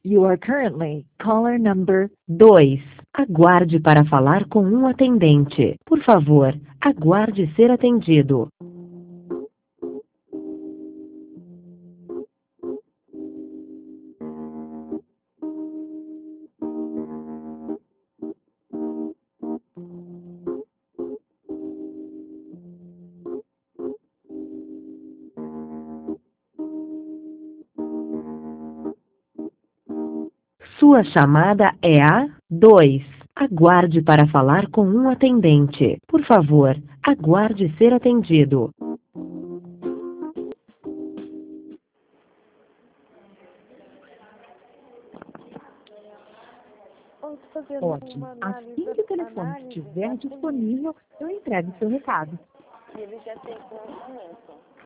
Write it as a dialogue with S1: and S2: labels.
S1: You are currently caller number
S2: 2. Aguarde para falar com um atendente. Por favor, aguarde ser atendido. Sua chamada é a 2. Aguarde para falar com um atendente. Por favor, aguarde ser atendido.
S1: Ótimo. Assim que o telefone estiver disponível, eu entrego seu recado.
S3: Ele já tem conhecimento.